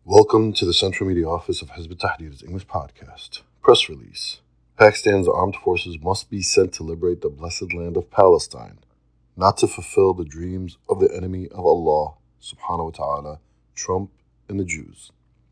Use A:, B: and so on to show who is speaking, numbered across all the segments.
A: Welcome to the Central Media Office of Hizb ut-Tahrir's English podcast. Press release. Pakistan's armed forces must be sent to liberate the blessed land of Palestine, not to fulfill the dreams of the enemy of Allah, subhanahu wa ta'ala, Trump and the Jews.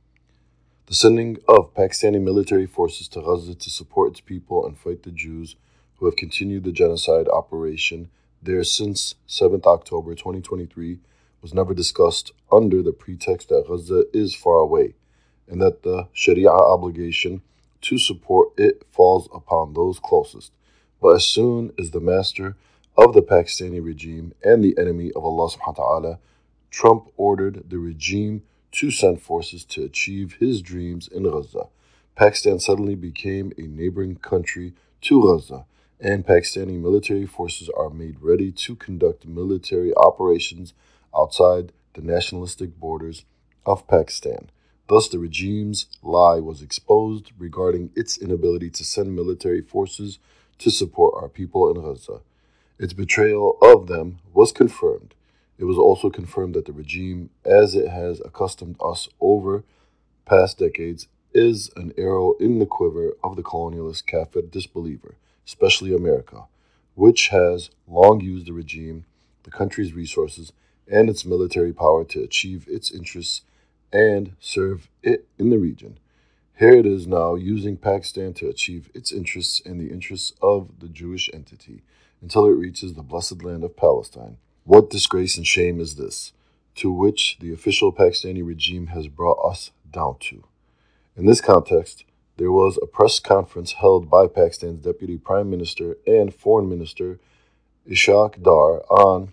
A: The sending of Pakistani military forces to Gaza to support its people and fight the Jews who have continued the genocide operation there since 7th October 2023 was never discussed under the pretext that Gaza is far away and that the Sharia obligation to support it falls upon those closest. But as soon as the master of the Pakistani regime and the enemy of Allah subhanahu wa ta'ala, Trump ordered the regime to send forces to achieve his dreams in Gaza, Pakistan suddenly became a neighboring country to Gaza, and Pakistani military forces are made ready to conduct military operations outside the nationalistic borders of Pakistan. Thus, the regime's lie was exposed regarding its inability to send military forces to support our people in Gaza. Its betrayal of them was confirmed. It was also confirmed that the regime, as it has accustomed us over past decades, is an arrow in the quiver of the colonialist kafir disbeliever, especially America, which has long used the regime, the country's resources, and its military power to achieve its interests and serve it in the region. Here it is now using Pakistan to achieve its interests and the interests of the Jewish entity until it reaches the blessed land of Palestine. What disgrace and shame is this, to which the official Pakistani regime has brought us down to? In this context, there was a press conference held by Pakistan's Deputy Prime Minister and Foreign Minister Ishaq Dar on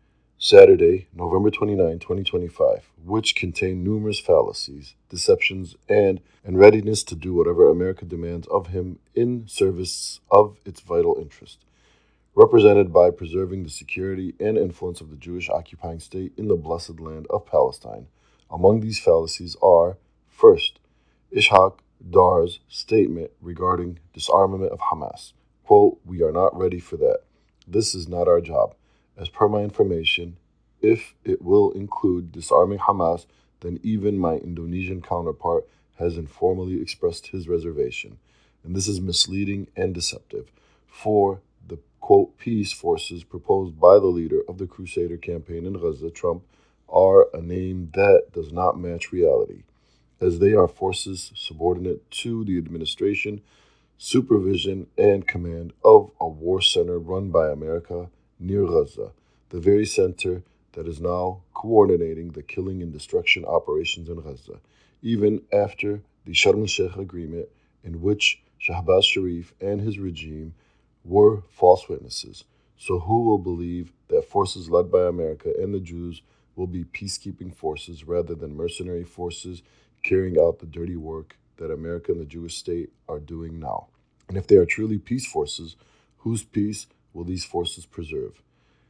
A: Saturday, November 29, 2025, which contained numerous fallacies, deceptions, and readiness to do whatever America demands of him in service of its vital interest, represented by preserving the security and influence of the Jewish occupying state in the blessed land of Palestine. Among these fallacies are, first, Ishaq Dar's statement regarding disarmament of Hamas. Quote, "We are not ready for that. This is not our job. As per my information, if it will include disarming Hamas, then even my Indonesian counterpart has informally expressed his reservation." And this is misleading and deceptive. For the, quote, peace forces proposed by the leader of the Crusader campaign in Gaza, Trump, are a name that does not match reality, as they are forces subordinate to the administration, supervision, and command of a war center run by America near Gaza, the very center that is now coordinating the killing and destruction operations in Gaza, even after the Sharm el-Sheikh agreement, in which Shahbaz Sharif and his regime were false witnesses. So who will believe that forces led by America and the Jews will be peacekeeping forces rather than mercenary forces carrying out the dirty work that America and the Jewish state are doing now? And if they are truly peace forces, whose peace will these forces preserve?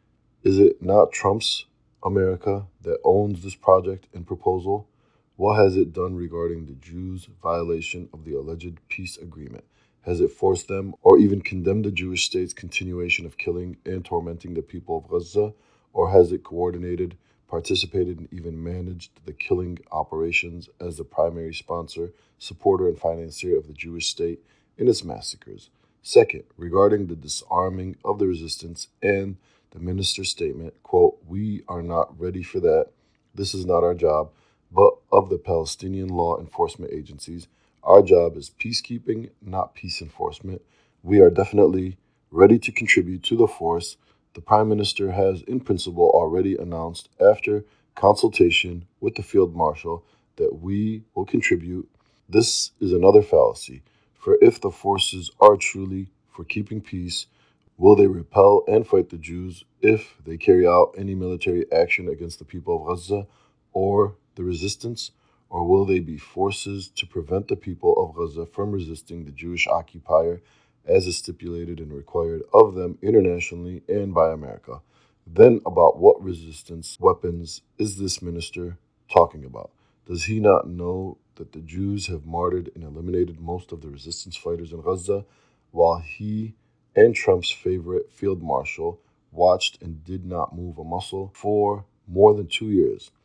A: Is it not Trump's America that owns this project and proposal? What has it done regarding the Jews' violation of the alleged peace agreement? Has it forced them or even condemned the Jewish state's continuation of killing and tormenting the people of Gaza? Or has it coordinated, participated, and even managed the killing operations as the primary sponsor, supporter, and financier of the Jewish state in its massacres? Second, regarding the disarming of the resistance and the minister's statement, quote, "We are not ready for that. This is not our job, but of the Palestinian law enforcement agencies. Our job is peacekeeping, not peace enforcement. We are definitely ready to contribute to the force. The Prime Minister has, in principle, already announced after consultation with the Field Marshal that we will contribute." This is another fallacy, for if the forces are truly for keeping peace, will they repel and fight the Jews if they carry out any military action against the people of Gaza or the resistance? Or will they be forces to prevent the people of Gaza from resisting the Jewish occupier as is stipulated and required of them internationally and by America? Then about what resistance weapons is this minister talking about? Does he not know that the Jews have martyred and eliminated most of the resistance fighters in Gaza, while he and Trump's favorite field marshal watched and did not move a muscle for more than 2 years?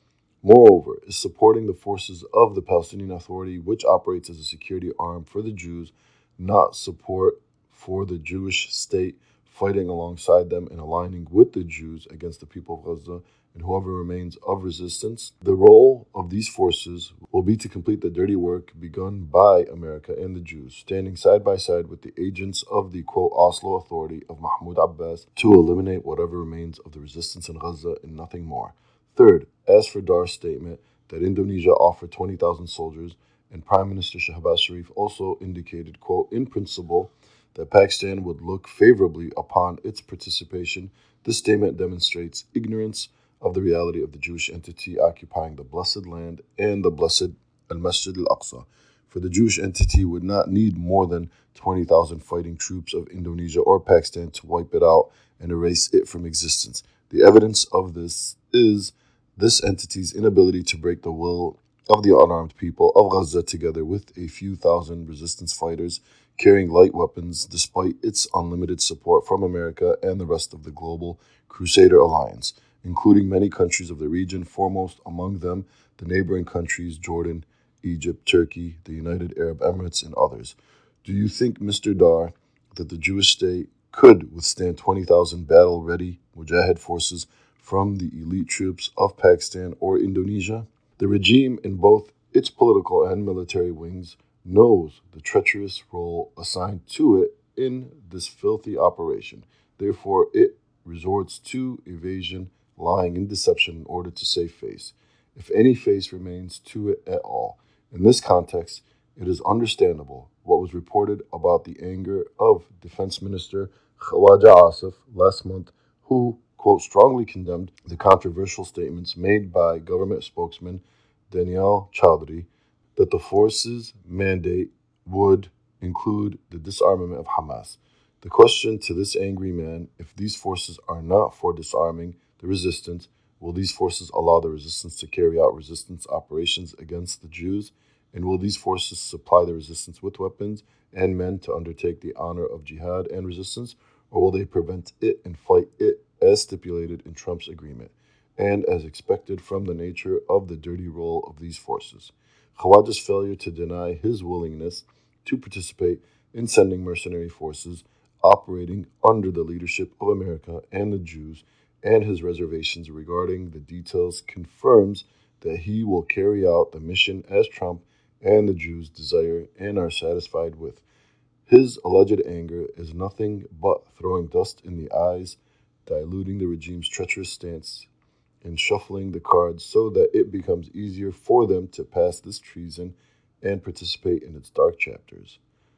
A: Moreover, is supporting the forces of the Palestinian Authority, which operates as a security arm for the Jews, not support for the Jewish state fighting alongside them and aligning with the Jews against the people of Gaza and whoever remains of resistance. The role of these forces will be to complete the dirty work begun by America and the Jews, standing side by side with the agents of the quote Oslo Authority of Mahmoud Abbas to eliminate whatever remains of the resistance in Gaza and nothing more. Third, as for Dar's statement that Indonesia offered 20,000 soldiers, and Prime Minister Shahbaz Sharif also indicated, quote, in principle, that Pakistan would look favorably upon its participation, this statement demonstrates ignorance of the reality of the Jewish entity occupying the blessed land and the blessed Al-Masjid al-Aqsa. For the Jewish entity would not need more than 20,000 fighting troops of Indonesia or Pakistan to wipe it out and erase it from existence. The evidence of this is this entity's inability to break the will of the unarmed people of Gaza together with a few thousand resistance fighters carrying light weapons despite its unlimited support from America and the rest of the global Crusader alliance, including many countries of the region, foremost among them the neighboring countries Jordan, Egypt, Turkey, the United Arab Emirates, and others. Do you think, Mr. Dar, that the Jewish state could withstand 20,000 battle-ready Mujahid forces from the elite troops of Pakistan or Indonesia? The regime in both its political and military wings knows the treacherous role assigned to it in this filthy operation. Therefore, it resorts to evasion, lying, and deception in order to save face, if any face remains to it at all. In this context, it is understandable what was reported about the anger of Defense Minister Khawaja Asif last month, who, quote, strongly condemned the controversial statements made by government spokesman Daniel Chowdhury that the force's mandate would include the disarmament of Hamas. The question to this angry man, if these forces are not for disarming the resistance, will these forces allow the resistance to carry out resistance operations against the Jews? And will these forces supply the resistance with weapons and men to undertake the honor of jihad and resistance? Or will they prevent it and fight it as stipulated in Trump's agreement, and as expected from the nature of the dirty role of these forces? Khawaja's failure to deny his willingness to participate in sending mercenary forces operating under the leadership of America and the Jews, and his reservations regarding the details confirms that he will carry out the mission as Trump and the Jews desire and are satisfied with. His alleged anger is nothing but throwing dust in the eyes, diluting the regime's treacherous stance, and shuffling the cards so that it becomes easier for them to pass this treason and participate in its dark chapters.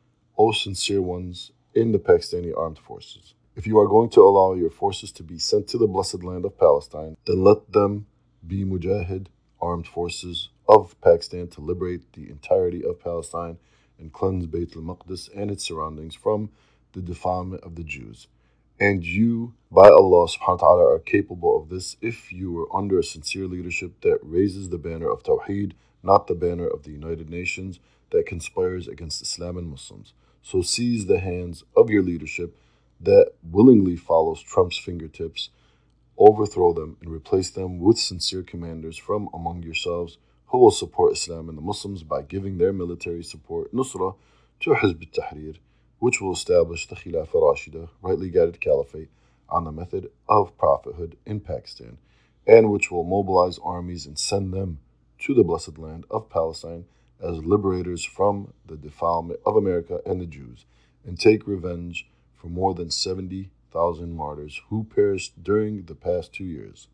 A: O sincere ones in the Pakistani armed forces, if you are going to allow your forces to be sent to the blessed land of Palestine, then let them be Mujahid armed forces of Pakistan to liberate the entirety of Palestine and cleanse Bayt al-Maqdis and its surroundings from the defilement of the Jews. And you, by Allah subhanahu wa ta'ala, are capable of this if you are under a sincere leadership that raises the banner of Tawheed, not the banner of the United Nations that conspires against Islam and Muslims. So seize the hands of your leadership that willingly follows Trump's fingertips, overthrow them, and replace them with sincere commanders from among yourselves who will support Islam and the Muslims by giving their military support, Nusra, to Hizb ut-Tahrir, which will establish the Khilafah Rashida, rightly guided caliphate, on the method of prophethood in Pakistan, and which will mobilize armies and send them to the blessed land of Palestine as liberators from the defilement of America and the Jews, and take revenge for more than 70,000 martyrs who perished during the past 2 years.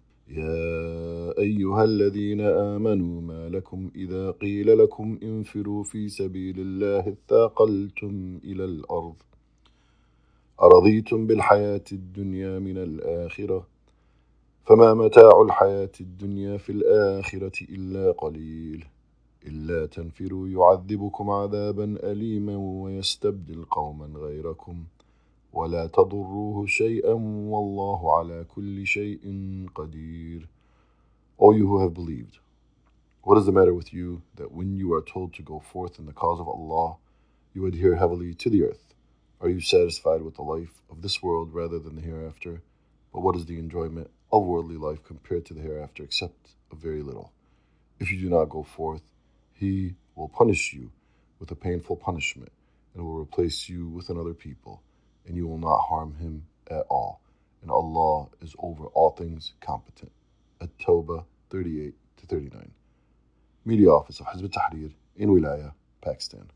A: يا أيها الذين آمنوا ما لكم إذا قيل لكم انفروا في سبيل الله اثاقلتم إلى الأرض أرضيتم بالحياة الدنيا من الآخرة فما متاع الحياة الدنيا في الآخرة إلا قليل إلا تنفروا يعذبكم عذابا أليما ويستبدل قوما غيركم ولا تضروه شيئا والله على كل شيء قدير. O you who have believed, what is the matter with you that when you are told to go forth in the cause of Allah, you adhere heavily to the earth? Are you satisfied with the life of this world rather than the hereafter? But what is the enjoyment of worldly life compared to the hereafter except of very little. If you do not go forth, he will punish you with a painful punishment and will replace you with another people, and you will not harm him at all. And Allah is over all things competent. At-Tawbah 38 to 39. Media Office of Hizb ut-Tahrir in Wilaya, Pakistan.